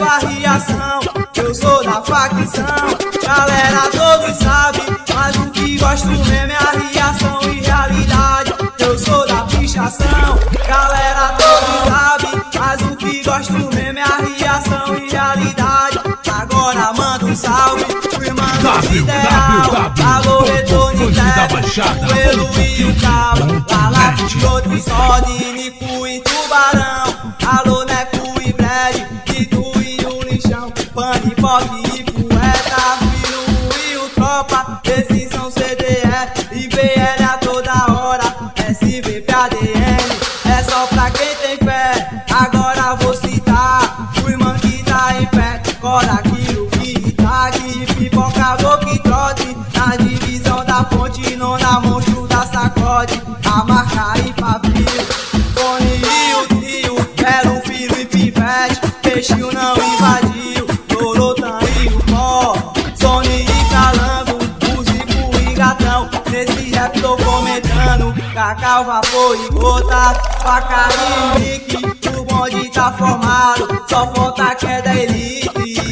conheço a reação, eu sou da facção. Galera, todos sabem, mas o que gosto mesmo é a reação e realidade. Eu sou da pichação. Galera, todos sabem, mas o que gosto mesmo é a reação e realidade. Agora manda um salve pro irmão do ideal. Alô, retorno técnico, o Elo e o Cabo. Lá pro outro exode, Nico e Tubarão. Alô, Neco e Brad, Tito e o Lixão. Pane, Pop e Poeta, Fino e o Tropa. Esses são CDE e BL a toda hora. SVP, ADN, é só pra quem tem fé. Agora vou citar o irmão que tá em pé. Cora aquilo que tá aqui, pipoca, boca e trote. Na divisão da ponte, nona monstro da sacode. A marca e Fabio, Tony e o trio. Belo filho e pivete, peixinho não invadiu. Lorotan e o pó, Sony e Calango, músico e gatão. Nesse rap tô comentando, cacau, vapor e gota. Faca e Nick, o bonde tá formado, só falta queda elite.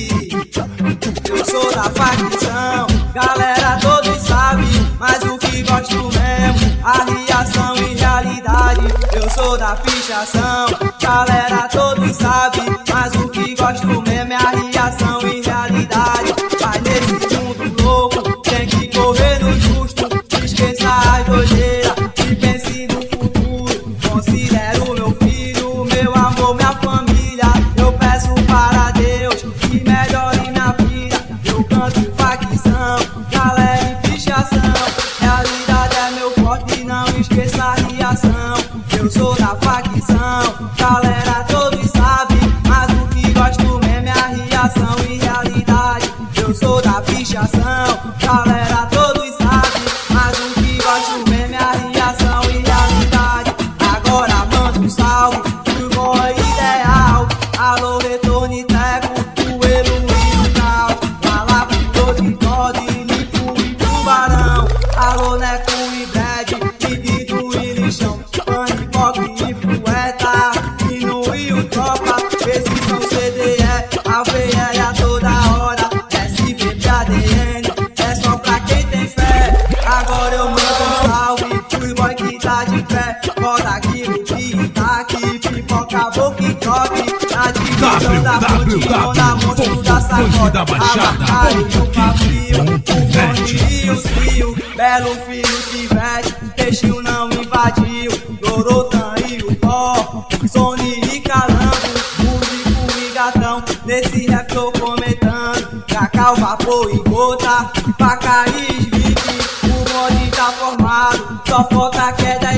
Eu sou da facção, galera, todos sabem, mas o que gosto mesmo, a reação e realidade. Eu sou da pichação, galera, todos sabem, mas o que gosto mesmo é a reação e realidade. Vai nesse mundo louco, tem que correr no justo, esqueça as dojeiras e pense no futuro. Considero meu filho, meu amor, minha família. Eu peço para Deus que melhore minha vida. Eu canto facção, galera e pichação. Realidade é meu forte, não esqueça a reação. Eu sou da facção, galera, todos sabem, mas o que gosto mesmo é a reação e realidade. Eu sou da pichação, galera, todos sabem, mas o que gosto mesmo é a reação e realidade. Agora manda um salve pro boy ideal. Alô, retorno teco, o Elo e o Cal. Lá pro outro pode, Nico e Tubarão. Alô, Neco e Brad, Tito e Lixão. Pane, Pop e Poeta, Fino e o Tropa. Esses são CDE, a VL a toda hora. SVP, ADN, é só pra quem tem fé. Agora eu mando um salve pros boy que tá de pé. Roda aquilo que tá aqui, pipoca, boca e toque. Na divisão da ponte, na monstro da sacode. A marca e o Fabio, o Tony e o trio. Belo filho que veste, peixinho não invadiu. Lorotan e o pó, Sony e Calango, músico e gatão. Nesse rap tô comentando, cacau, vapor e gota. Faca e Slick, o bonde tá formado, só falta queda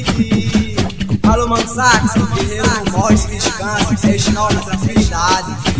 elite. Alô, mano, sax, guerreiro, voz, descanso, 6 notas, afinidade.